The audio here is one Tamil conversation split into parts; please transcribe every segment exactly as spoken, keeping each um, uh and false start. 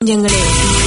நெஞ்சங்களே,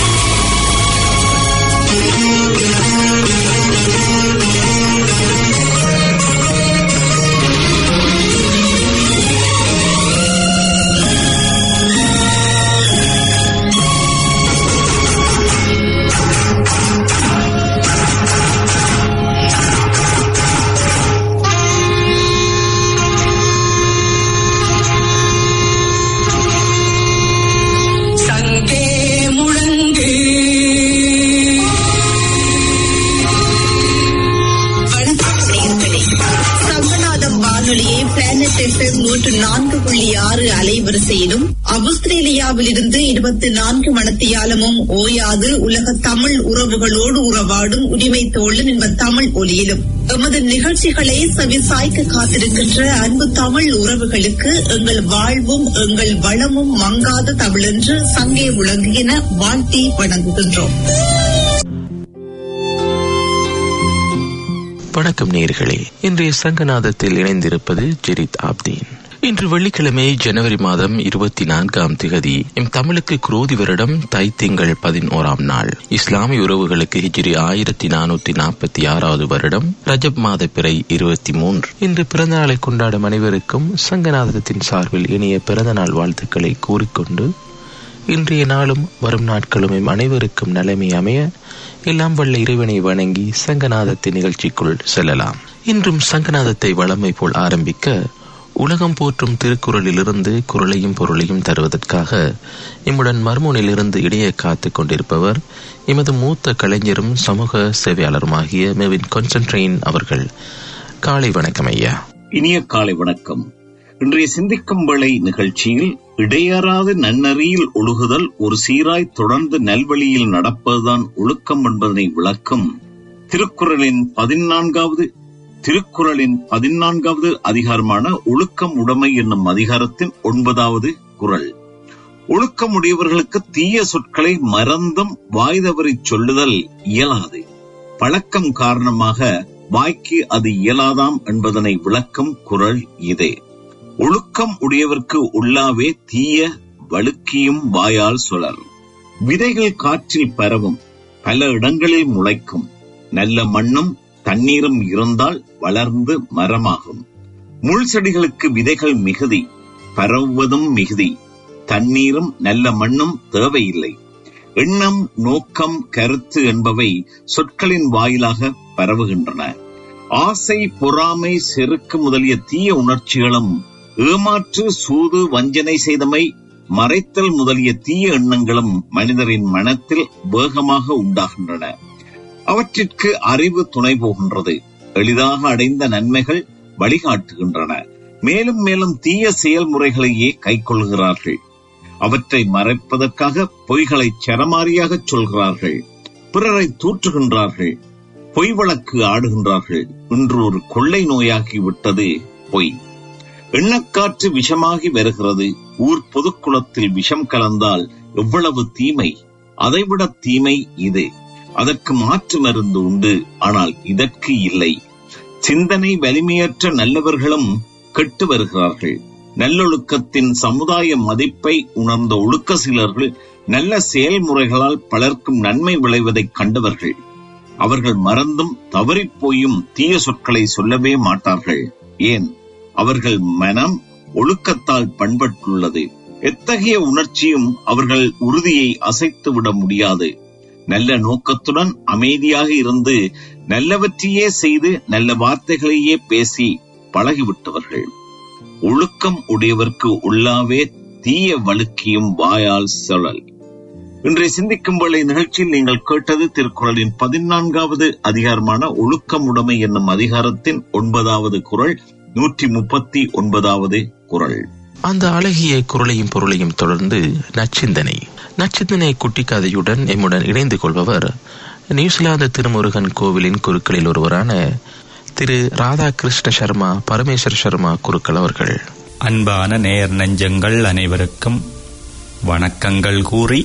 நான்கு புள்ளி ஆறு அலைவரிசையிலும் ஆஸ்திரேலியாவில் இருந்து இருபத்தி நான்கு மணத்தியாலமும் ஓயாது உலக தமிழ் உறவுகளோடு உறவாடும் உரிமை தோழன் என்ப தமிழ் ஒலியிலும் எமது நிகழ்ச்சிகளை செவிசாய்க்க காத்திருக்கின்ற அன்பு தமிழ் உறவுகளுக்கு எங்கள் வாழ்வும் எங்கள் வளமும் மங்காத தமிழென்று சங்கே விளங்குகின வாழ்த்தி வணங்குகின்றோம். வணக்கம் நேயர்களே, இன்றைய சங்கநாதத்தில் இணைந்திருப்பது ஜெரித் ஆப்தீன். இன்று வெள்ளிக்கிழமை ஜனவரி மாதம் இருபத்தி நான்காம் திகதி எம் தமிழுக்கு குரோதி வருடம் தை திங்கள் பதினோராம் நாள், இஸ்லாமிய உறவுகளுக்கு ஹிஜ்ரி ஆயிரத்தி நானூற்றி நாற்பத்தி ஆறாவது வருடம் ரஜப் மாத பிறை இருபத்தி மூன்று. இன்று பிறந்த நாளை கொண்டாடும் அனைவருக்கும் சங்கநாதத்தின் சார்பில் இனிய பிறந்த நாள் வாழ்த்துக்களை கூறிக்கொண்டு இன்றைய நாளும் வரும் நாட்களும் எம் அனைவருக்கும் நலமை அமைய எல்லாம் வல்ல இறைவனை வணங்கி சங்கநாதத்தின் நிகழ்ச்சிக்குள் செல்லலாம். இன்றும் சங்கநாதத்தை வளமை போல் ஆரம்பிக்க உலகம் போற்றும் திருக்குறளிலிருந்து குறளையும் பொருளையும் தருவதற்காக இம்முடன் மர்மூனிலிருந்து இடையே காத்து கொண்டிருப்பவர் எமது மூத்த கலைஞரும் சமூக சேவையாளருமாகிய மெவின் கான்ஸ்டன்டைன் அவர்கள். காலை வணக்கம் ஐயா. இனிய காலை வணக்கம். இன்றைய சிந்திக்கும் வேளை நிகழ்ச்சியில் இடையறாது நன்னறியில் ஒழுகுதல் ஒரு சீராய் தொடர்ந்து நல்வழியில் நடப்பதுதான் ஒழுக்கம் என்பதனை விளக்கும் திருக்குறளின் பதினான்காவது திருக்குறளின் பதினான்காவது அதிகாரமான ஒழுக்கம் உடைமை என்னும் அதிகாரத்தின் ஒன்பதாவது குறள். ஒழுக்கம் உடையவர்களுக்கு தீய சொற்களை மறந்தும் வாய்தவறி சொல்லுதல் இயலாது. பழக்கம் காரணமாக வாய்க்கு அது இயலாதாம் என்பதனை விளக்கும் குறள் இதே. ஒழுக்கம் உடையவர்க்கு உள்ளாவே தீய வழுக்கியும் வாயால் சுழல். விதைகள் காற்றில் பரவும், பல இடங்களில் முளைக்கும். நல்ல மண்ணும் தண்ணீரும் இருந்தால் வளர்ந்து மரமாகும். முள் செடிகளுக்கு விதைகள் மிகுதி, பரவுவதும் மிகுதி. தண்ணீரும் நல்ல மண்ணும் தேவையில்லை. எண்ணம், நோக்கம், கருத்து என்பவை சொற்களின் வாயிலாக பரவுகின்றன. ஆசை, பொறாமை, செருக்கு முதலிய தீய உணர்ச்சிகளும் ஏமாற்று, சூது, வஞ்சனை செய்தமை, மறைத்தல் முதலிய தீய எண்ணங்களும் மனிதரின் மனத்தில் வேகமாக உண்டாகின்றன. அவற்றிற்கு அறிவு துணை போகின்றது. எளிதாக அடைந்த நன்மைகள் வழிகாட்டுகின்றன. மேலும் மேலும் தீய செயல்முறைகளையே கைக்கொள்கிறார்கள். அவற்றை மறைப்பதற்காக பொய்களை சரமாரியாக சொல்கிறார்கள். பிறரை தூற்றுகின்றார்கள். பொய் வழக்கு ஆடுகின்றார்கள். இன்று ஒரு கொள்ளை நோயாகிவிட்டது பொய். எண்ணக்காற்று விஷமாகி வருகிறது. ஊர் பொதுக்குளத்தில் விஷம் கலந்தால் எவ்வளவு தீமை! அதைவிட தீமை இது. அதற்கு மாற்று மருந்து உண்டு, ஆனால் இதற்கு இல்லை. சிந்தனை வலிமையற்ற நல்லவர்களும் கெட்டு வருகிறார்கள். நல்லொழுக்கத்தின் சமுதாய மதிப்பை உணர்ந்த ஒழுக்க சிலர்கள் நல்ல செயல்முறைகளால் பலர்க்கும் நன்மை விளைவதை கண்டவர்கள். அவர்கள் மறந்தும் தவறிப்போயும் தீய சொற்களை சொல்லவே மாட்டார்கள். ஏன்? அவர்கள் மனம் ஒழுக்கத்தால் பண்பட்டுள்ளது. எத்தகைய உணர்ச்சியும் அவர்கள் உறுதியை அசைத்துவிட முடியாது. நல்ல நோக்கத்துடன் அமைதியாக இருந்து நல்லவற்றையே செய்து நல்ல வார்த்தைகளையே பேசி பழகிவிட்டவர்கள். ஒழுக்கம் உடையவர்க்கு உள்ளாவே தீய வழுக்கியும் வாயால் சுழல். இன்றைய சிந்திக்கும் வேளை நிகழ்ச்சியில் நீங்கள் கேட்டது திருக்குறளின் பதினான்காவது அதிகாரமான ஒழுக்கம் உடைமை என்னும் அதிகாரத்தின் ஒன்பதாவது குறள், நூற்றி முப்பத்தி ஒன்பதாவது குறள். அந்த அழகிய குறளையும் பொருளையும் தொடர்ந்து நச்சிந்தனை. நச்சிந்தனை குட்டிக்கதையுடன் எம்முடன் இணைந்து கொள்பவர் நியூசிலாந்து திருமுருகன் கோவிலின் குருக்களில் ஒருவரான திரு ராதாகிருஷ்ண சர்மா பரமேஸ்வர் சர்மா குருக்கள் அவர்கள். அன்பான நேயர் நெஞ்சங்கள் அனைவருக்கும் வணக்கங்கள் கூறி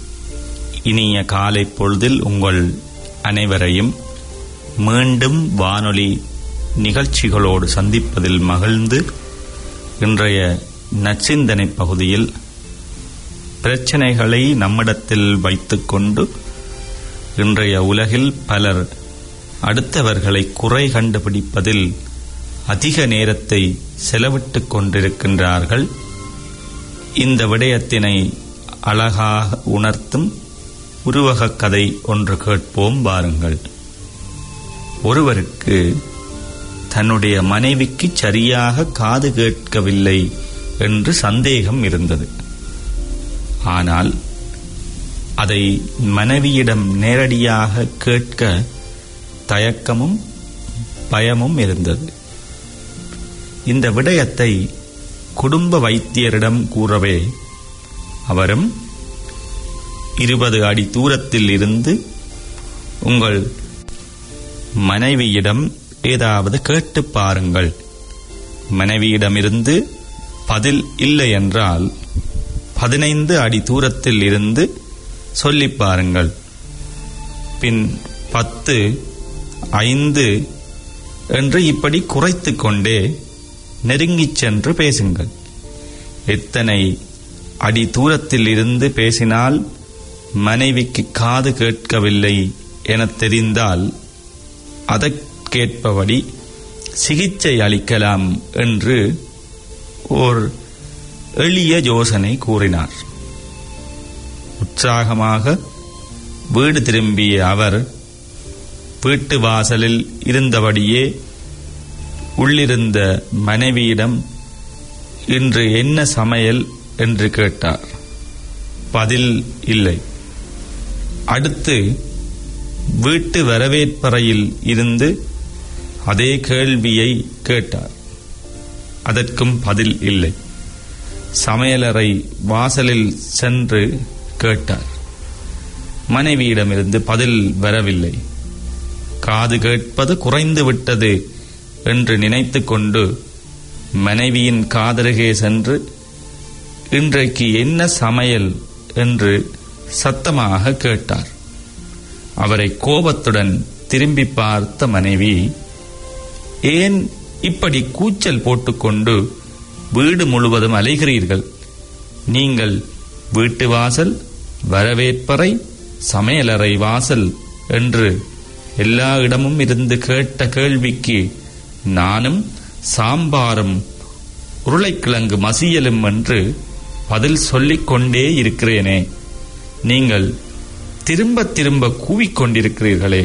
இனிய காலை பொழுதில் உங்கள் அனைவரையும் மீண்டும் வானொலி நிகழ்ச்சிகளோடு சந்திப்பதில் மகிழ்ந்து இன்றைய நச்சிந்தனை பகுதியில் பிரச்சனைகளை நம்மிடத்தில் வைத்துக்கொண்டு இன்றைய உலகில் பலர் அடுத்தவர்களை குறை கண்டுபிடிப்பதில் அதிக நேரத்தை செலவிட்டுக் கொண்டிருக்கின்றார்கள். இந்த விடயத்தினை அழகாக உணர்த்தும் உருவகக் கதை ஒன்று கேட்போம் வாருங்கள். ஒருவருக்கு தன்னுடைய மனைவிக்கு சரியாக காது கேட்கவில்லை என்று சந்தேகம் இருந்தது. ஆனால் அதை மனைவியிடம் நேரடியாக கேட்க தயக்கமும் பயமும் இருந்தது. இந்த விடயத்தை குடும்ப வைத்தியரிடம் கூறவே அவரும் இருபது அடி தூரத்தில் இருந்து உங்கள் மனைவியிடம் ஏதாவது கேட்டு பாருங்கள், மனைவியிடமிருந்து பதில் இல்லை என்றால் பதினைந்து அடி தூரத்தில் இருந்து சொல்லி பாருங்கள், பின் பத்து ஐந்து என்று இப்படி குறைத்து கொண்டே நெருங்கிச் சென்று பேசுங்கள். எத்தனை அடி தூரத்தில் இருந்து பேசினால் மனைவிக்கு காது கேட்கவில்லை என தெரிந்தால் அதற்கேற்பபடி சிகிச்சை அளிக்கலாம் என்று ஓர் எளிய யோசனை கூறினார். உற்சாகமாக வீடு திரும்பிய அவர் வீட்டு வாசலில் இருந்தபடியே உள்ளிருந்த மனைவியிடம் இன்று என்ன சமையல் என்று கேட்டார். பதில் இல்லை. அடுத்து வீட்டு வரவேற்பறையில் இருந்து அதே கேள்வியை கேட்டார். அதற்கும் பதில் இல்லை. சமையலறை வாசலில் சென்று கேட்டார். மனைவியிடமிருந்து பதில் வரவில்லை. காது கேட்பது குறைந்து விட்டது என்று நினைத்து கொண்டு மனைவியின் காதருகே சென்று இன்றைக்கு என்ன சமையல் என்று சத்தமாக கேட்டார். அவரை கோபத்துடன் திரும்பி பார்த்த மனைவி, ஏன் இப்படி கூச்சல் போட்டுக்கொண்டு வீடு முழுவதும் அலைகிறீர்கள்? நீங்கள் வீட்டு வாசல், வரவேற்பறை, சமையலறை வாசல் என்று எல்லா இடமும் இருந்து கேட்ட கேள்விக்கு நானும் சாம்பாரும் உருளைக்கிழங்கு மசியலும் என்று பதில் சொல்லிக் கொண்டே இருக்கிறேனே, நீங்கள் திரும்ப திரும்ப கூவிக்கொண்டிருக்கிறீர்களே,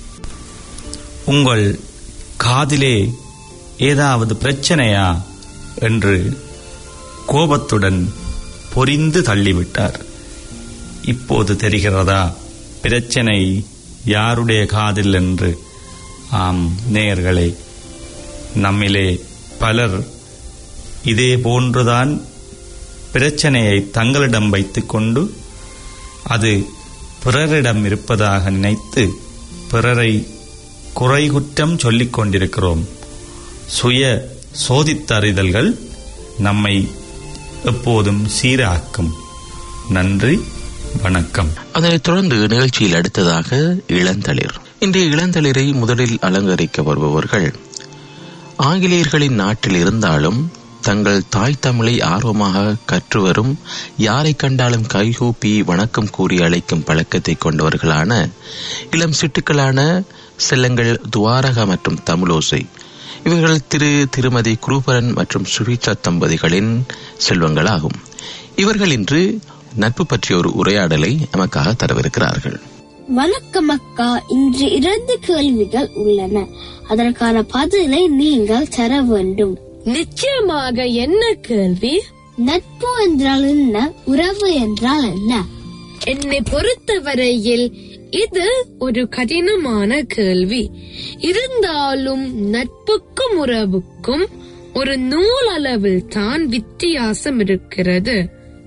உங்கள் காதிலே ஏதாவது பிரச்சனையா என்று கோபத்துடன் பொரிந்து தள்ளிவிட்டார். இப்போது தெரிகிறதா பிரச்சனை யாருடைய காதில் என்று? ஆம் நேயர்களே, நம்மிலே பலர் இதே போன்றுதான் பிரச்சனையை தங்களிடம் வைத்துக்கொண்டு அது பிறரிடம் இருப்பதாக நினைத்து பிறரை குறைகுற்றம் சொல்லிக் கொண்டிருக்கிறோம். சுய சோதித்தறிதல்கள் நம்மை எப்போதும் சீராக்கும். நன்றி, வணக்கம். அதனைத் தொடர்ந்து நிகழ்ச்சியில் அடுத்ததாக இளந்தளிர். இன்றைய இளந்தளிரை முதலில் அலங்கரிக்க வருபவர்கள் ஆங்கிலேயர்களின் நாட்டில் இருந்தாலும் தங்கள் தாய் தமிழை ஆர்வமாக கற்று வரும், யாரை கண்டாலும் கைகூப்பி வணக்கம் கூறி அழைக்கும் பழக்கத்தை கொண்டவர்களான இளம் சிட்டுக்களான செல்லங்கள் துவாரகா மற்றும் தமிழோசை. இவர்கள் திரு திருமதி குரூபரன் மற்றும் சுவிச்சா தம்பதிகளின் செல்வங்களாகும். இவர்கள் இன்று நட்பு பற்றிய ஒரு உரையாடலை நமக்காக தரவிருக்கிறார்கள். வணக்கம் அக்கா, இன்று இரண்டு கேள்விகள் உள்ளன. அதற்கான பதிலை நீங்கள் தர வேண்டும். நிச்சயமாக. என்ன கேள்வி? நட்பு என்றால் என்ன? உறவு என்றால் என்ன? என்னை பொறுத்தவரையில் இது ஒரு கடினமான கேள்வி. இருந்தாலும் நட்புக்கும் உறவுக்கும் ஒரு நூல் அளவில் தான் வித்தியாசம் இருக்கிறது.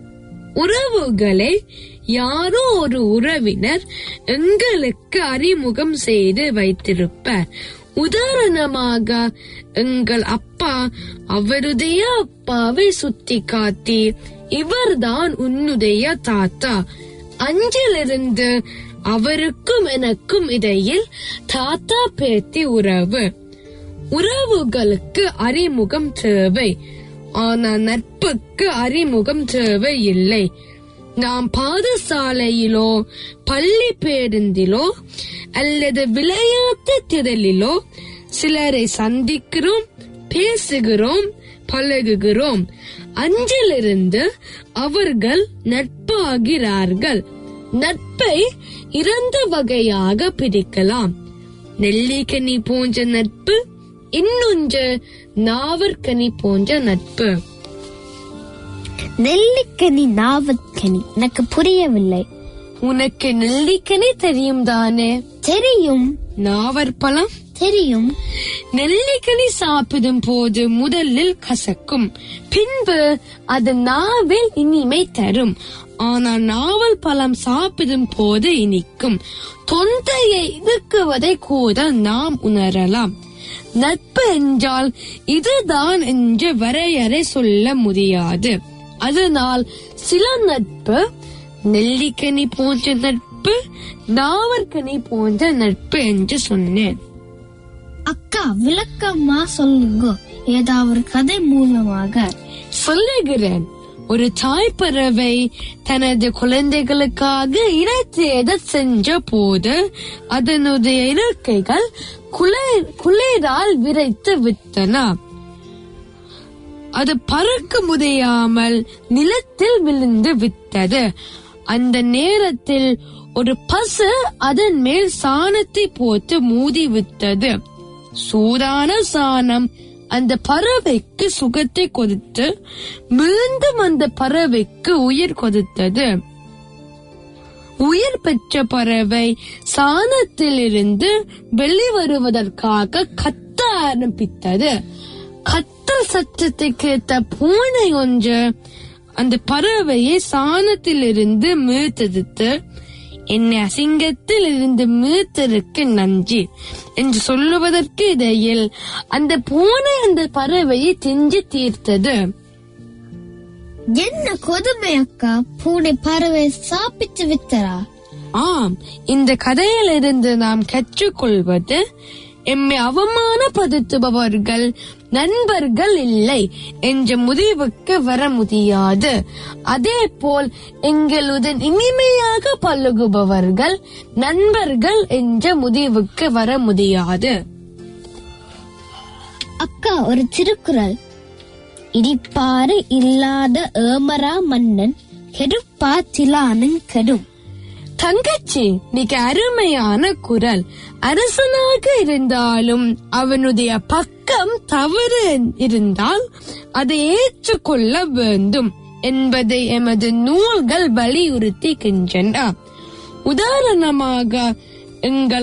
உறவுகளை யாரோ ஒரு உறவினர் எங்களுக்கு அறிமுகம் செய்து வைத்திருப்பார். உதாரணமாக, எங்கள் அப்பா அவருடைய அப்பாவை சுட்டி காட்டி, இவர்தான் உன்னுடைய தாத்தா. அஞ்சிலிருந்து அவருக்கும் எனக்கும் இடையில் தாத்தா பேத்தி உறவு. உறவுகளுக்கு அறிமுகம் தேவை, ஆனா நட்புக்கு அறிமுகம் தேவை இல்லை. நாம் பாடசாலையிலோ பள்ளி பேருந்திலோ அல்லது விளையாட்டு திடலிலோ சிலரை சந்திக்கிறோம், பேசுகிறோம், பழகுகிறோம். அஞ்சிலிருந்து அவர்கள் நட்பாகிறார்கள். நட்பை இரண்டு வகையாக பிரிக்கலாம். நெல்லிக்கனி போன்ற நட்பு, இன்னொன்று நாவற்கனி போன்ற நட்பு. நெல்லிக்கனி நாவற்கனி எனக்கு புரியவில்லை. உனக்கு நெல்லிக்கனி தெரியும் தானே? தெரியும். நாவற்பழம் தெரியும். நெல்லிக்கனி சாப்பிடும் போது முதலில் கசக்கும், பின்பு அது நாவில் இனிமை தரும். ஆனால் நாவல் பழம் சாப்பிடும் போது இனிக்கும். தொண்டையை இறுக்குவதை கூட நாம் உணரலாம். நட்பு என்றால் இதுதான் என்று வரையறை சொல்ல முடியாது. அதனால் சில நட்பு நெல்லிக்கனி போன்ற நட்பு, நாவற்கனி போன்ற நட்பு என்று சொன்னேன். அக்கா, விளக்கமா சொல்லுங்க, ஏதாவது கதை மூலமாக. சொல்லுகிறேன். ஒரு தாய் பறவை தனது குழந்தைகளுக்காக இனத்தேடல் சென்ற போது அதனுடைய இறக்கைகள் குளிரால் விரைத்து விட்டன. அது பறக்க முடியாமல் நிலத்தில் விழுந்து விட்டது. அந்த நேரத்தில் ஒரு பசு அதன் மேல் சாணத்தை போட்டு மூடி விட்டது. சூடான சாணம் அந்த பறவைக்கு சுகத்தை கொடுத்து மீண்டும் அந்த பறவைக்கு உயிர் கொடுத்தது. உயிர் பெற்ற பறவை சாணத்தில் இருந்து வெளிவருவதற்காக கத்த ஆரம்பித்தது. கத்தல் சத்தத்தை கேட்ட பூனை ஒன்று அந்த பறவையை சாணத்தில் இருந்து மீட்டெடுத்து, என்னை அசிங்கத்தில் இருந்து மீட்டதற்கு நன்றி என்று சொல்லுவதற்கு இடையில் அந்த பூனை அந்த பறவையை தின்று தீர்த்தது. என்ன கொடுமை அக்கா, பூனை பறவை சாப்பிட்டு விட்டரா? ஆம், இந்த கதையிலிருந்து நாம் கற்றுக்கொள்வது, எம்மை அவமானப்படுத்துபவர்கள் நண்பர்கள் இல்லை என்ற முடிவுக்கு வர முடியாது. அதே போல் எங்களுடன் இனிமையாக பழகுபவர்கள் நண்பர்கள் என்ற முடிவுக்கு வர முடியாது. அக்கா, ஒரு திருக்குறள். இடிப்பாறு இல்லாத ஏமரா மன்னன் கெடுப்பா திலானன் கெடும். தங்கச்சி, மிக அருமையான குரல். அரசனாக இருந்தாலும் அவனுடைய பக்கம் தவறு இருந்தால் அதை ஏற்றுக்கொள்ள வேண்டும் என்பதை எமது நூல்கள் வலியுறுத்துகின்றன. உதாரணமாக எங்கள்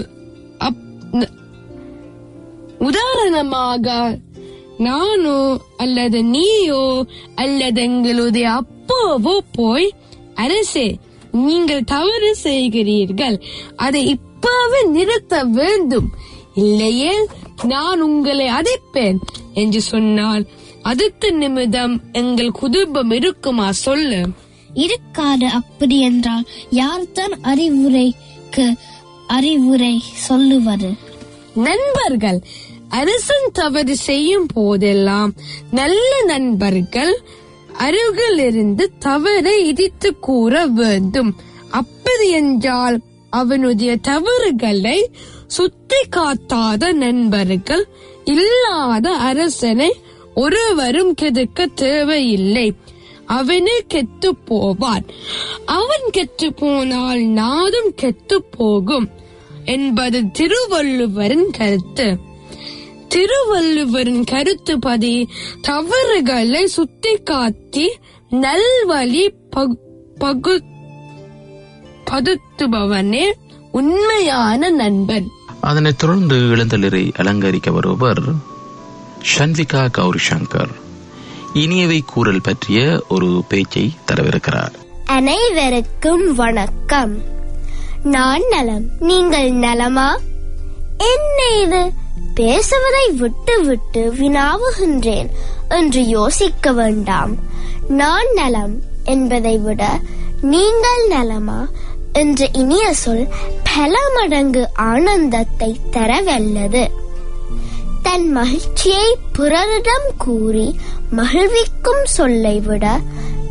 உதாரணமாக நானோ அல்லது நீயோ அல்லது எங்களுடைய அப்பாவோ போய், அரசே, நீங்கள் தவறு செய்கிறீர்கள், அதை இப்பவே நிறுத்த வேண்டும், இல்லையே நான் உங்களை அடைப்பேன் என்று சொன்னால் அடுத்த நிமிடம் எங்கள் குடும்பம் இருக்குமா சொல்லு? இருக்காது. அப்படி என்றால் யார்தான் அறிவுரைக்கு அறிவுரை சொல்லுவது? நண்பர்கள். அரசன் தவறு செய்யும் போதெல்லாம் நல்ல நண்பர்கள் அருகில் இருந்து தவறை இடித்து கூற வேண்டும். அப்படி என்றால் அவனுடைய தவறுகளை சுட்டி காட்டாத நண்பர்கள் இல்லாத அரசனை ஒருவரும் கெடுக்க தேவையில்லை. அவனே கெட்டு போவான். அவன் கெட்டு போனால் நாடும் கெட்டு போகும் என்பது திருவள்ளுவரின் கருத்து. திருவள்ளுவரின் கருத்துப்படி தவறுகளை சுட்டி காட்டி நல்வழி பகுத்துபவனே உண்மையான நண்பன். அதனைத் தொடர்ந்து இளந்தளிரை அலங்கரிக்க வருபவர் ஷன்விகா கௌரி சங்கர். இனியவை கூறல் பற்றிய ஒரு பேச்சை தரவிருக்கிறார். அனைவருக்கும் வணக்கம். நான் நலம், நீங்கள் நலமா? என்ன இது, பேசுவதை விட்டு விட்டு வினாவுகின்றேன் என்று யோசிக்க வேண்டாம். நான் நலம் என்பதை விட நீங்கள் நலமா என்ற இனிய சொல் பல மடங்கு ஆனந்தத்தை தரவல்லது. தன் மகிழ்ச்சியை பிறரிடம் கூறி மகிழ்விக்கும் சொல்லை விட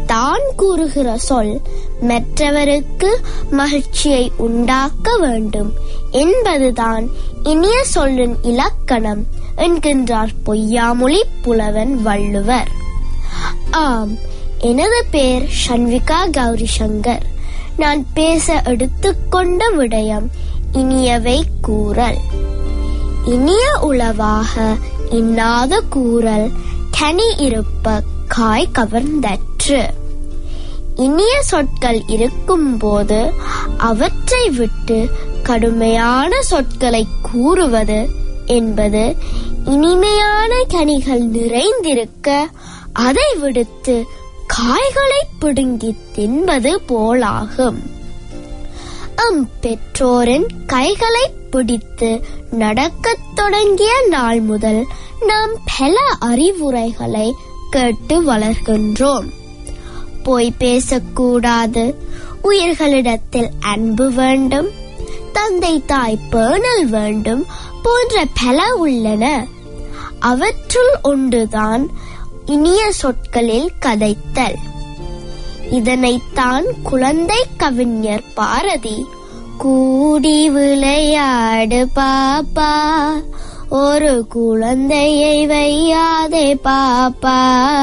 தான் கூறுகிற சொல் மற்றவருக்கு மகிழ்ச்சியை உண்டாக்க வேண்டும் என்பதுதான் இனிய சொல்லின் இலக்கணம் என்கின்றார் பொய்யாமொழி புலவன் வள்ளுவர். ஆம், எனது பெயர் ஷண்விகா கௌரி சங்கர். நான் பேச எடுத்துக்கொண்ட விடயம் இனியவை கூறல். இனிய உளவாக இன்னாத கூறல் கனி இருப்ப காய் கவர்ந்தற்று. இனிய சொற்கள் இருக்கும் போது அவற்றை விட்டு கடுமையான சொற்களை கூறுவது என்பது இனிமையான கனிகள் நிறைந்திருக்க அதை விடுத்து காய்களை பிடுங்கி தின்பது போலாகும். அம் பெற்றோரின் கைகளை பிடித்து நடக்கத் தொடங்கிய நாள் முதல் நாம் பல அறிவுரைகளை கேட்டு வளர்கின்றோம். பொய் பேசக்கூடாது, உயிர்களிடத்தில் அன்பு வேண்டும், தந்தை தாய் பேணல் வேண்டும் போன்ற பல உள்ளன. அவற்றுள் ஒன்றுதான் இனிய சொற்களில் கதைத்தல். இதனைத்தான் குழந்தை கவிஞர் பாரதி கூடி விளையாடு பாப்பா, ஒரு குழந்தையை வையாதே பாப்பா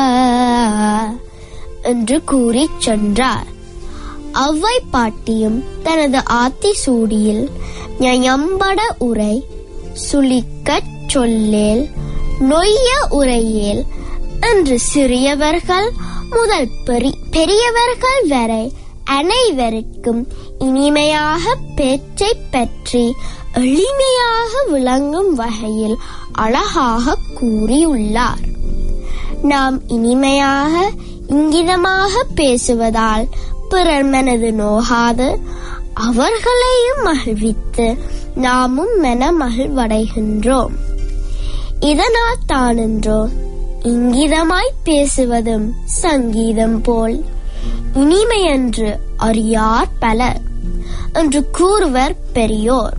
என்று கூறி சென்றார். அவ்வை பாட்டியும் தனது ஆத்தி சூடியில் ஞயம்பட உரை சுளிக்கச் சொல்லேல் நொய்ய உரையேல் என்று சிறியவர்கள் முதல் பெரியவர்கள் வரை அனைவருக்கும் இனிமையாக பேச்சை பற்றி எளிமையாக விளங்கும் வகையில் அழகாக கூறியுள்ளார். நாம் இனிமையாக இங்கிதமாக பேசுவதால் பிறர் மனது நோகாது அவர்களையும் மகிழ்வித்து நாமும் மன மகிழ்வடைகின்றோம். இதனால் தானென்றோ இங்கிதமாய் பேசுவதும் சங்கீதம் போல் இனிமையென்று அறியார் பலர் என்று கூறுவர் பெரியோர்.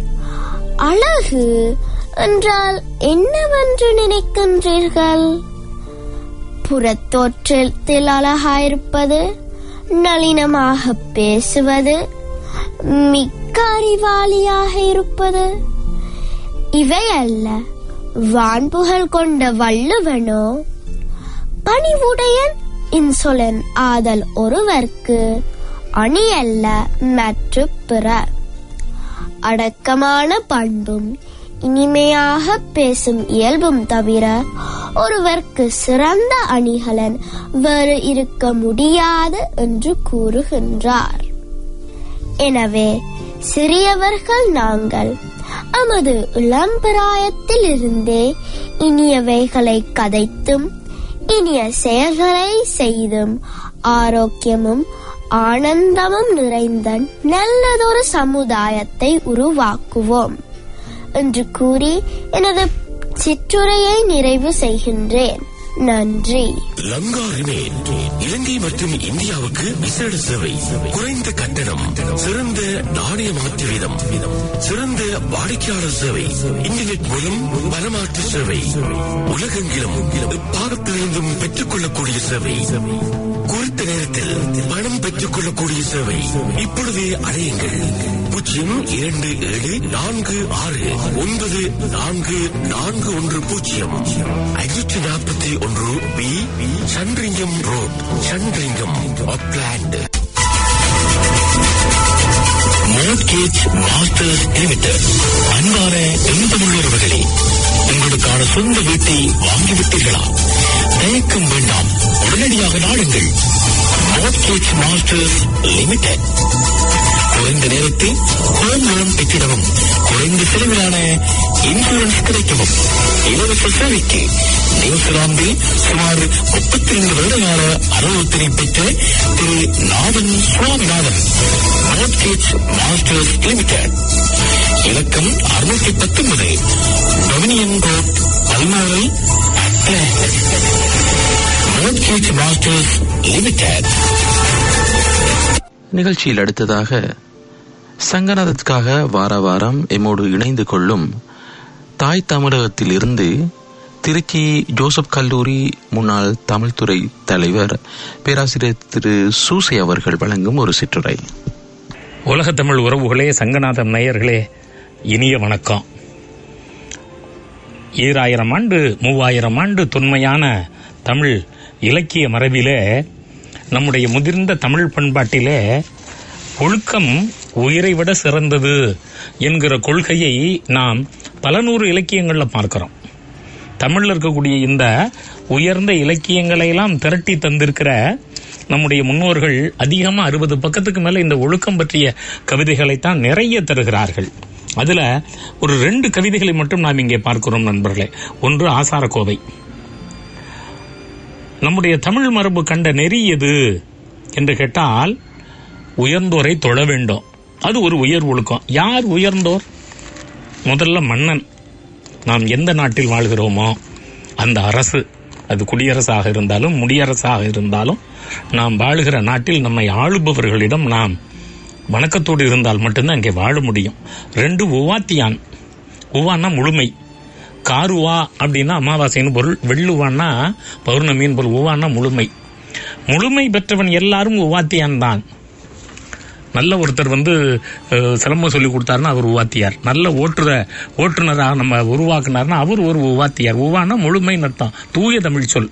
அழகு என்றால் என்னவென்று நினைக்கின்றீர்கள்? புறத்தோற்றத்தில் அழகாயிருப்பது, நளினமாக பேசுவது, மிக்க அறிவாளியாக இருப்பது இவை அல்ல. வான்புகழ் கொண்ட வள்ளுவனோ பணிவுடையன் இன்சொலன் ஆதல் ஒருவர்க்கு அணி அல்ல மற்ற பிற. அடக்கமான பண்பும் இனிமையாக பேசும் இயல்பும் தவிர ஒருவர்க்கு சிறந்த அணிகலன் வேறு இருக்க முடியாது என்று கூறுகின்றார். எனவே சிறியவர்கள் நாங்கள் நமது இளம்பிராயத்தில் இருந்தே இனியவைகளை கதைத்தும் இனிய செயல்களை செய்தும் ஆரோக்கியமும் ஆனந்தமும் நிறைந்த நல்லதொரு சமுதாயத்தை உருவாக்குவோம் என்று கூறி எனது சிற்றுரையை நிறைவு செய்கின்றேன். நன்றி. லங்கா ரிமேன் இலங்கை மற்றும் இந்தியாவுக்கு விசேட சேவை, குறைந்த கட்டணம், சிறந்த நாணய மாற்று வீதம், சிறந்த வாடிக்கையாளர் சேவை, இன்டர்நெட் மூலம் பணமாற்று சேவை, உலகெங்கிலும் பாகத்திலிருந்தும் பெற்றுக் கொள்ளக்கூடிய சேவை, குறித்த நேரத்தில் பணம் பெற்றுக் கொள்ளக்கூடிய சேவை. இப்பொழுதே அடையுங்கள். பூஜ்ஜியம் இரண்டு ஏழு நான்கு ஆறு ஒன்பது நான்கு நான்கு ஒன்று பூஜ்ஜியம் ஐநூற்றி நாற்பத்தி ஒன்று P Sandringham road, Sandringham, Auckland. Mortgage masters limited. அன்பான எந்தமுள்ளவர்களே, உங்களுக்கான சொந்த வீட்டை வாங்கிவிட்டீர்களா? தயக்கம் வேண்டாம், உடனடியாக நாடுங்கள். Mortgage masters limited. குறைந்த நேரத்தில் ஹோம் லோன் பெற்றிடவும், குறைந்த செலவிலான இன்சூரன்ஸ் கிடைக்கவும், இலவச சேவைக்கு நியூசிலாந்தில் சுமார் முப்பத்தி இரண்டு வருடகால அனுபவத்தினை பெற்ற திரு Nathan Swaminathan. Mortgage masters limited. இலக்கம் அறுநூற்றி பத்தொன்பது Dominion road, Balmoral, Auckland. Mortgage masters limited. நிகழ்ச்சியில் அடுத்ததாக சங்கநாதத்துக்காக வார வாரம் எம்மோடு இணைந்து கொள்ளும் தாய் தமிழகத்தில் இருந்து திருச்சி ஜோசப் கல்லூரி முன்னாள் தமிழ்துறை தலைவர் பேராசிரியர் திரு சூசை அவர்கள் வழங்கும் ஒரு சிற்றுரை. உலக தமிழ் உறவுகளே, சங்கநாதம் நேயர்களே, இனிய வணக்கம். ஈராயிரம் ஆண்டு மூவாயிரம் ஆண்டு தொன்மையான தமிழ் இலக்கிய மரபிலே, நம்முடைய முதிர்ந்த தமிழ் பண்பாட்டிலே ஒழுக்கம் உயிரை விட சிறந்தது என்கிற கொள்கையை நாம் பல நூறு இலக்கியங்கள்ல பார்க்கிறோம். தமிழ்ல இருக்கக்கூடிய இந்த உயர்ந்த இலக்கியங்களை எல்லாம் திரட்டி தந்திருக்கிற நம்முடைய முன்னோர்கள் அதிகமா அறுபது பக்கத்துக்கு மேல இந்த ஒழுக்கம் பற்றிய கவிதைகளைத்தான் நிறைய தருகிறார்கள். அதுல ஒரு ரெண்டு கவிதைகளை மட்டும் நாம் இங்கே பார்க்கிறோம் நண்பர்களே. ஒன்று ஆசாரக்கோவை. நம்முடைய தமிழ் மரபு கண்ட நெறி எது என்று கேட்டால், உயர்ந்தோரை தொழ வேண்டும். அது ஒரு உயர் ஒழுக்கம். யார் உயர்ந்தோர்? முதல்ல மன்னன். நாம் எந்த நாட்டில் வாழ்கிறோமோ அந்த அரசு, அது குடியரசாக இருந்தாலும் முடியரசாக இருந்தாலும், நாம் வாழுகிற நாட்டில் நம்மை ஆளுபவர்களிடம் நாம் வணக்கத்தோடு இருந்தால் மட்டும்தான் இங்கே வாழ முடியும். ரெண்டு, உவாத்தியான். உவான்னா முழுமை. காருவா அப்படின்னா அமாவாசைன்னு பொருள். வெள்ளுவான்னா பௌர்ணமியின் பொருள். உவான்னா முழுமை. முழுமை பெற்றவன் எல்லாரும் உவாத்தியான் தான். நல்ல ஒருத்தர் வந்து சிலம்பம் சொல்லி கொடுத்தாருன்னா அவர் உவாத்தியார். நல்ல ஓட்டுற ஓட்டுநராக நம்ம உருவாக்குனார்னா அவர் ஒரு உவாத்தியார். உவானா முழுமைன்னு அர்த்தம், தூய தமிழ் சொல்.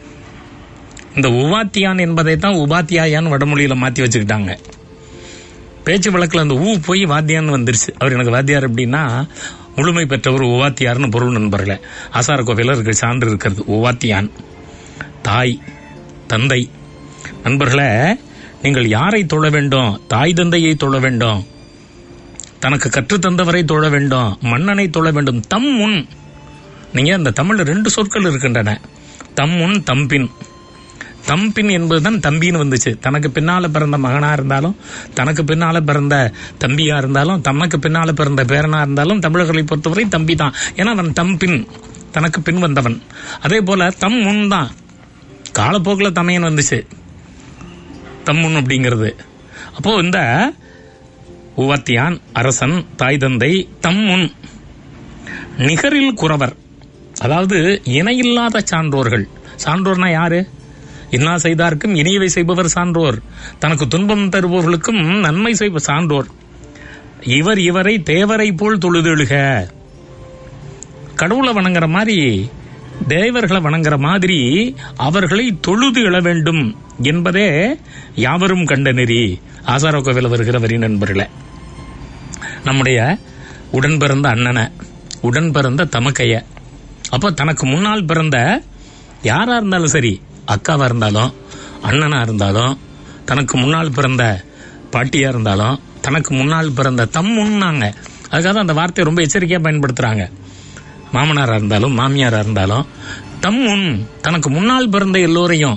இந்த உவாத்தியான் என்பதை தான் உபாத்தியாயான்னு வடமொழியில மாத்தி வச்சுக்கிட்டாங்க. பேச்சு வழக்கில் அந்த ஊ போய் வாத்தியான்னு வந்துருச்சு. அவர் எனக்கு வாத்தியார் அப்படின்னா முழுமை பெற்றவர் உவாத்தியார்னு பொருள் நண்பர்களே. ஆசார கோவையில் இருக்க சான்று இருக்கிறது. உவாத்தியான் தாய் தந்தை. நண்பர்களே, நீங்கள் யாரை தொழ வேண்டும்? தாய் தந்தையை தொழ வேண்டும். தனக்கு கற்றுத்தந்தவரை தொழ வேண்டும். மன்னனை தொழ வேண்டும். தம் முன். நீங்க அந்த தமிழ்ல ரெண்டு சொற்கள் இருக்கின்றன, தம் முன் தம்பின். தம்பின் என்பதுதான் தம்பின்னு வந்துச்சு. தனக்கு பின்னால பிறந்த மகனா இருந்தாலும், தனக்கு பின்னால பிறந்த தம்பியா இருந்தாலும், தனக்கு பின்னால பிறந்த பேரனா இருந்தாலும் தமிழர்களை பொறுத்தவரை தம்பி தான். ஏன்னா அவன் தம்பின், தனக்கு பின் வந்தவன். அதே போல தம் முன் தான். காலப்போக்கில் தமையன் வந்துச்சு தம்முன் அப்படிங்கிறது. அப்போ இந்த உவாத்தியான், அரசன், தாய் தந்தை, தம்முன். நிகரில் குறவர், அதாவது இணையில்லாத சான்றோர்கள். சான்றோர்னா யாரு? இன்னா செய்தார்க்கும் இனியவை செய்பவர் சான்றோர். தனக்கு துன்பம் தருபவர்களுக்கும் நன்மை செய்ப சான்றோர். இவர் இவரை தேவரை போல் தொழுதெழுக. கடவுளை வணங்குற மாதிரி, தேவர்களை வணங்குற மாதிரி அவர்களை தொழுது எழ வேண்டும் என்பதே யாவரும் கண்ட நெறி. ஆசார கோவில வருகிற வரி நண்பர்களே. நம்முடைய உடன் பிறந்த அண்ணனை, உடன் பிறந்த தமக்கைய, அப்போ தனக்கு முன்னால் பிறந்த யாரா இருந்தாலும் சரி, அக்காவா இருந்தாலும் அண்ணனா இருந்தாலும், தனக்கு முன்னால் பிறந்த பாட்டியா இருந்தாலும், தனக்கு முன்னால் பிறந்த தம் முன்னாங்க. அதுக்காக அந்த வார்த்தையை ரொம்ப எச்சரிக்கையா பயன்படுத்துறாங்க. மாமனாரா இருந்தாலும் மாமியாரா இருந்தாலும், தம் முன், தனக்கு முன்னால் பிறந்த எல்லோரையும்,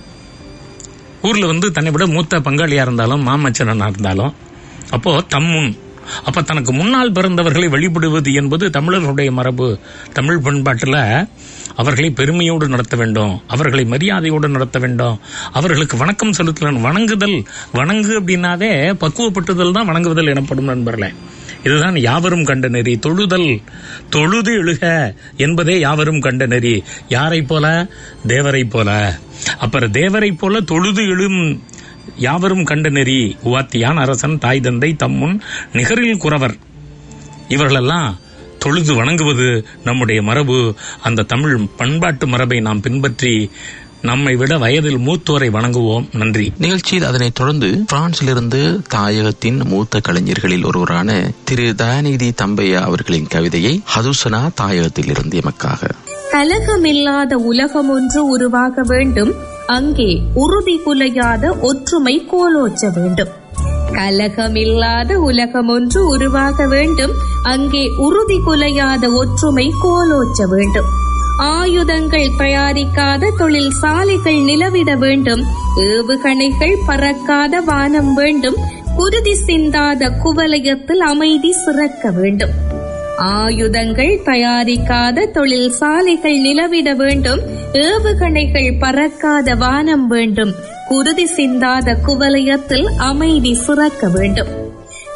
ஊர்ல வந்து தன்னை விட மூத்த பங்காளியா இருந்தாலும் மாமச்சனா இருந்தாலும், அப்போ தம் முன். அப்ப தனக்கு முன்னால் பிறந்தவர்களை வழிபடுவது என்பது தமிழர்களுடைய மரபு. தமிழ் பண்பாட்டுல அவர்களை பெருமையோடு நடத்த வேண்டும், அவர்களை மரியாதையோடு நடத்த வேண்டும், அவர்களுக்கு வணக்கம் செலுத்தலாம். வணங்குதல், வணங்கு அப்படின்னாவே பக்குவப்பட்டுதல் தான் வணங்குதல் எனப்படும் நண்பர்களே. இதுதான் யாவரும் கண்ட நெறி. தொழுதல், தொழுது எழுக என்பதே யாவரும் கண்ட நெறி. யாரை போல? தேவரை போல. அப்புறம் தேவரை போல தொழுது எழும் யாவரும் கண்ட நெறி. உவாத்தியான், அரசன், தாய் தந்தை, தம்முன், நிகரில் குறவர். இவர்களெல்லாம் தொழுது வணங்குவது நம்முடைய மரபு. அந்த தமிழ் பண்பாட்டு மரபை நாம் பின்பற்றி நம்மை விட வயதில் மூத்தோரை வணங்குவோம். நன்றி. நிகழ்ச்சியில் அதனைத் தொடர்ந்து பிரான்சிலிருந்து தாயகத்தின் மூத்த கலைஞர்களில் ஒருவரான திரு தயாநிதி தம்பையா அவர்களின் கவிதையை ஹதுசனா தாயகத்தில் இருந்து எமக்காக. கலகமில்லாத உலகம் ஒன்று உருவாக வேண்டும், அங்கே உறுதி குலையாத ஒற்றுமை கோலோச்ச வேண்டும். கலகமில்லாத உலகம் ஒன்று உருவாக வேண்டும், அங்கே உறுதி குலையாத ஒற்றுமை கோலோச்ச வேண்டும். ஆயுதங்கள் தயாரிக்காத தொழில் சாலைகள் நிலவிட வேண்டும், ஏவுகணைகள் பறக்காத வானம் வேண்டும், குருதி சிந்தாத குவலயத்தில் அமைதி சிறக்க வேண்டும். ஆயுதங்கள் தயாரிக்காத தொழில் சாலைகள் நிலவிட வேண்டும், ஏவுகணைகள் பறக்காத வானம் வேண்டும், குருதி சிந்தாத குவலயத்தில் அமைதி சிறக்க வேண்டும்.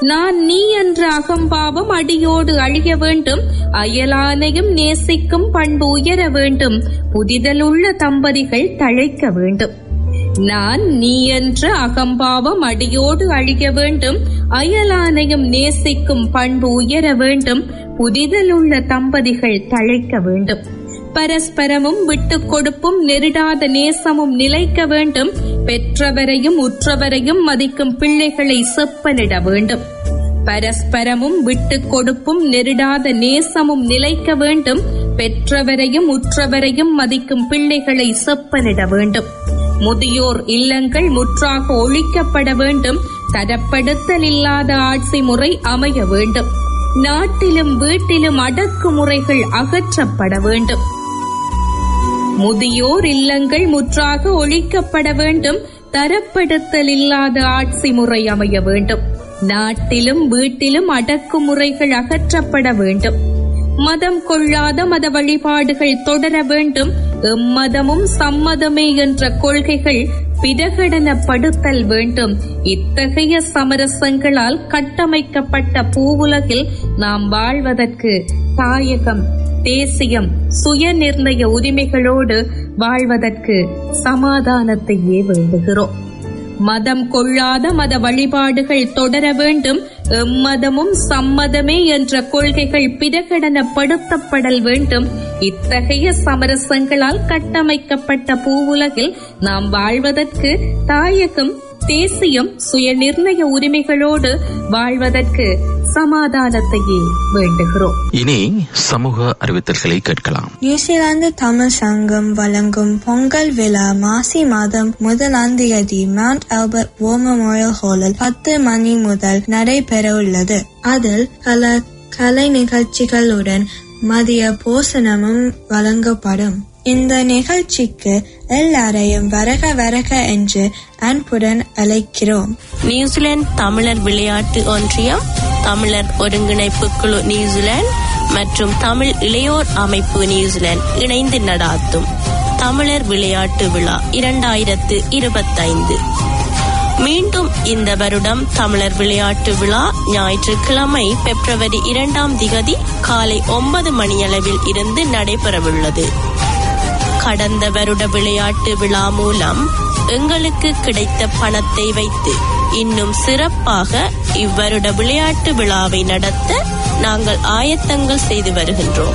நான் நீ என்ற அகம்பாவம் அடியோடு அழிய வேண்டும், அயலானையும் நேசிக்கும் பண்பு உயர வேண்டும், புதிதலுள்ள தம்பதிகள் தழைக்க வேண்டும். நான் நீ என்ற அகம்பாவம் அடியோடு அழிய வேண்டும், அயலானையும் நேசிக்கும் பண்பு உயர வேண்டும், புதிதலுள்ள தம்பதிகள் தழைக்க வேண்டும். பரஸ்பரமும் விட்டுக் கொடுப்பும் நெருடாத நேசமும் நிலைக்க வேண்டும், பெற்றவரையும் உற்றவரையும் மதிக்கும் பிள்ளைகளை செப்பனிட வேண்டும். பரஸ்பரமும் விட்டுக் கொடுப்பும் நெருடாத நேசமும் நிலைக்க வேண்டும், பெற்றவரையும் உற்றவரையும் மதிக்கும் பிள்ளைகளை செப்பனிட வேண்டும். முதியோர் இல்லங்கள் முற்றாக ஒழிக்கப்பட வேண்டும், தரப்படுத்தல் இல்லாத ஆட்சி முறை அமைய வேண்டும். நாட்டிலும் வீட்டிலும் அடக்குமுறைகள் அகற்றப்பட வேண்டும். முதியோர் இல்லங்கள் முற்றாக ஒழிக்கப்பட வேண்டும், தரப்படுத்தல் இல்லாத ஆட்சி முறை அமைய வேண்டும். நாட்டிலும் வீட்டிலும் அடக்குமுறைகள் அகற்றப்பட வேண்டும். மதம் கொள்ளாத மத வழிபாடுகள் தொடர வேண்டும். எம்மதமும் சம்மதமே என்ற கொள்கைகள் பிரகடனப்படுத்தல் வேண்டும். இத்தகைய சமரசங்களால் கட்டமைக்கப்பட்ட பூவுலகில் நாம் வாழ்வதற்கு தாயகம், தேசியம், சுய நிர்ணய உரிமைகளோடு வாழ்வதற்கு சமாதானத்தையே வேண்டுகிறோம். மதம் கொள்ளாத மத வழிபாடுகள் தொடர வேண்டும். எம்மதமும் சம்மதமே என்ற கொள்கைகள் பிரகடனப்படுத்தப்படல் வேண்டும். இத்தகைய சமரசங்களால் கட்டமைக்கப்பட்ட பூவுலகில் நாம் வாழ்வதற்கு தாயகம், தேசியம், சுய நிர்ணய உரிமைகளோடு வாழ்வதற்கு சமாதானத்தையே வேண்டுகிறோம். இனி சமூக அறிவித்தல்களை கேட்கலாம். நியூசிலாந்து தமிழ் சங்கம் வழங்கும் பொங்கல் விழா மாசி மாதம் முதலாம் தேதி மவுண்ட் ஆல்பர்ட் வார் மெமோரியல் ஹாலில் பத்து மணி முதல் நடைபெற உள்ளது. அதில் பல கலை நிகழ்ச்சிகளுடன் மதிய போசனமும் வழங்கப்படும். இந்த நிகழ்ச்சிக்கு எல்லாரையும் வரக வரக என்று அன்புடன் அழைக்கிறோம். நியூசிலாந்து தமிழர் விளையாட்டு ஒன்றியம், தமிழர் ஒருங்கிணைப்பு குழு நியூசிலாந்து மற்றும் தமிழ் இளையோர் அமைப்பு நியூசிலாந்து இணைந்து நடாத்தும் தமிழர் விளையாட்டு விழா இரண்டாயிரத்து இருபத்தைந்து. மீண்டும் இந்த வருடம் தமிழர் விளையாட்டு விழா ஞாயிற்றுக்கிழமை பிப்ரவரி இரண்டாம் திகதி காலை ஒன்பது மணியளவில் இருந்து நடைபெறவுள்ளது. கடந்த வருட விளையாட்டு விழா மூலம் எங்களுக்கு கிடைத்த பணத்தை வைத்து இன்னும் சிறப்பாக இவ்வருட விளையாட்டு விழாவை நடத்த நாங்கள் ஆயத்தங்கள் செய்து வருகின்றோம்.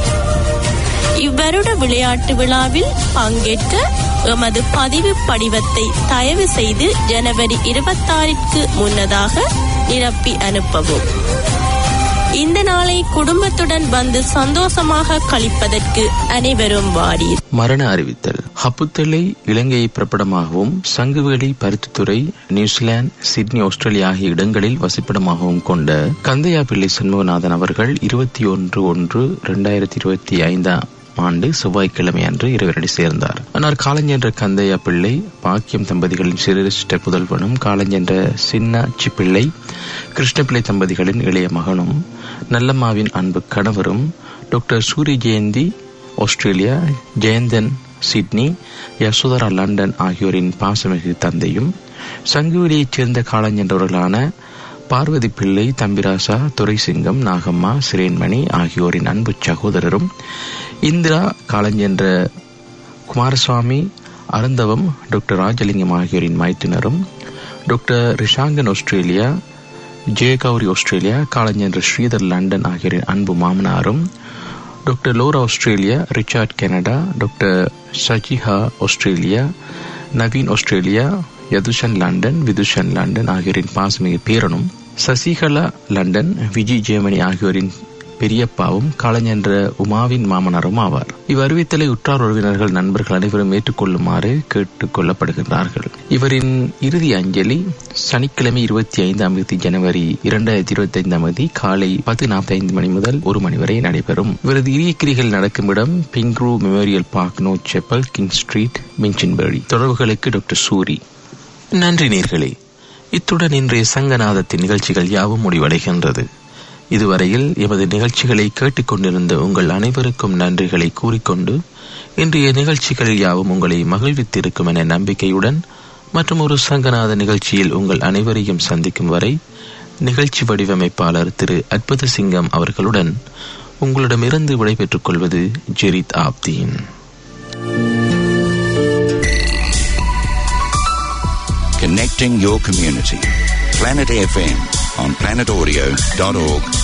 இவ்வருட விளையாட்டு விழாவில் பங்கேற்க எமது பதிவு படிவத்தை தயவு செய்து ஜனவரி இருபத்தாறிற்கு முன்னதாக நிரப்பி அனுப்பவும். இந்த நாளை குடும்பத்துடன் வந்து சந்தோஷமாக கழிப்பதற்கு அனைவரும் வாரி. மரண அறிவித்தல். ஹப்புத்தலை இலங்கையை பிறப்பிடமாகவும் Sanguveli, Paruthithurai, New Zealand, Sydney, Australia ஆகிய இடங்களில் வசிப்பிடமாகவும் கொண்ட கந்தையா பிள்ளை சண்முகநாதன் அவர்கள் இருபத்தி ஒன்று ஒன்று இரண்டாயிரத்தி இருபத்தி ஐந்தாம் ஆண்டு செவ்வாய்க்கிழமை அன்று இரவரடி சேர்ந்தார். ஆனால் காலஞ்சென்ற கந்தையா பிள்ளை பாக்கியம் தம்பதிகளின் சிரேஷ்ட புதல்வனும், காலஞ்சென்ற சின்னாச்சி பிள்ளை கிருஷ்ணபிள்ளை தம்பதிகளின் இளைய மகனும், நல்லம்மாவின் அன்பு கணவரும், doctor Surya Jayanthi Australia, Jeyanthan Sydney, Yasodhara London ஆகியோரின் பாசமிகு தந்தையும், சங்குவெளியைச் சேர்ந்த காலஞ்சென்றவர்களான பார்வதி பிள்ளை, தம்பிராசா, துரைசிங்கம், நாகம்மா, சிரேன்மணி ஆகியோரின் அன்பு சகோதரரும், இந்திரா காலஞ்சென்ற குமாரசுவாமி, அருந்தவம், டாக்டர் ராஜலிங்கம் ஆகியோரின் மைத்தினரும், doctor Rishangan Australia, Jeyagowri Australia, காலஞ்சென்ற ஸ்ரீதர் லண்டன் ஆகியோரின் அன்பு மாமனாரும், doctor Laura Australia, Richard Canada, doctor Sajiha Australia, Naveen Australia, Yathushan London, Vithushan London ஆகியோரின் பாசமிகு பேரனும், சசிகலா லண்டன், விஜய் ஜெயமணி ஆகியோரின் பெரியப்பாவும், காலஞ்சென்ற உமாவின் மாமனாரும் ஆவார். இவ்வறிவித்தலை உற்றார் உறவினர்கள், நண்பர்கள் அனைவரும் ஏற்றுக்கொள்ளுமாறு கேட்டுக் கொள்ளப்படுகின்றார்கள். இவரின் இறுதி அஞ்சலி சனிக்கிழமை இருபத்தி ஐந்தாம் தேதி ஜனவரி இரண்டாயிரத்தி இருபத்தி ஐந்தாம் தேதி காலை பத்து நாற்பத்தி ஐந்து மணி முதல் ஒரு மணி வரை நடைபெறும். இவரது இறுதிக்கிரிகள் நடக்கும் இடம் பிங்க்ரூ மெமோரியல் பார்க், நோ செப்பல், கிங் ஸ்ட்ரீட், மின்ச்சின்பேரி. தொடர்புகளுக்கு டாக்டர் சூரி. நன்றி நேர்களே. இத்துடன் இன்றைய சங்கநாதத்தின் நிகழ்ச்சிகள் யாவும் முடிவடைகின்றது. இதுவரையில் எமது நிகழ்ச்சிகளை கேட்டுக்கொண்டிருந்த உங்கள் அனைவருக்கும் நன்றிகளை கூறிக்கொண்டு இன்றைய நிகழ்ச்சிகளில் யாவும் உங்களை மகிழ்வித்திருக்கும் என நம்பிக்கையுடன் மற்றும் ஒரு சங்கநாத நிகழ்ச்சியில் உங்கள் அனைவரையும் சந்திக்கும் வரை நிகழ்ச்சி வடிவமைப்பாளர் திரு அற்புத சிங்கம் அவர்களுடன் உங்களிடமிருந்து விடைபெற்றுக் கொள்வது ஜெரித் Abdeen. Connecting your community. Planet F M on planet audio dot org